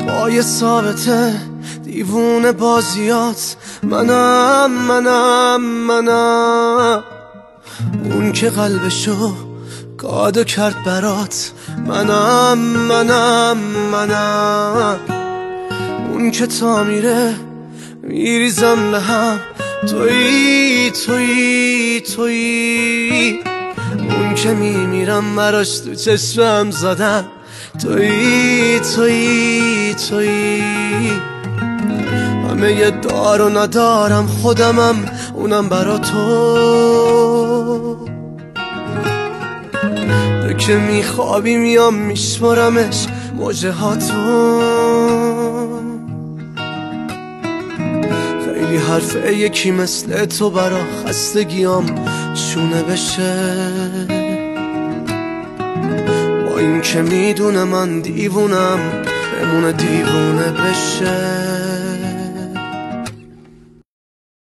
پای ثابته دیوونه بازیات، منم اون که قلبشو گادو کرد برات، منم اون که تا میره میریزم به هم، تویی اون که میمیرم براش تو چشمم زدم، تویی همه یه دار و ندارم خودمم، اونم برا تو. تو که میخوابی میام میشمارمش موجه هاتو، خیلی حرفه یکی مثل تو برا خستگیام شونه بشه، با این که میدونه من دیوونم بمونه دیوونه بشه.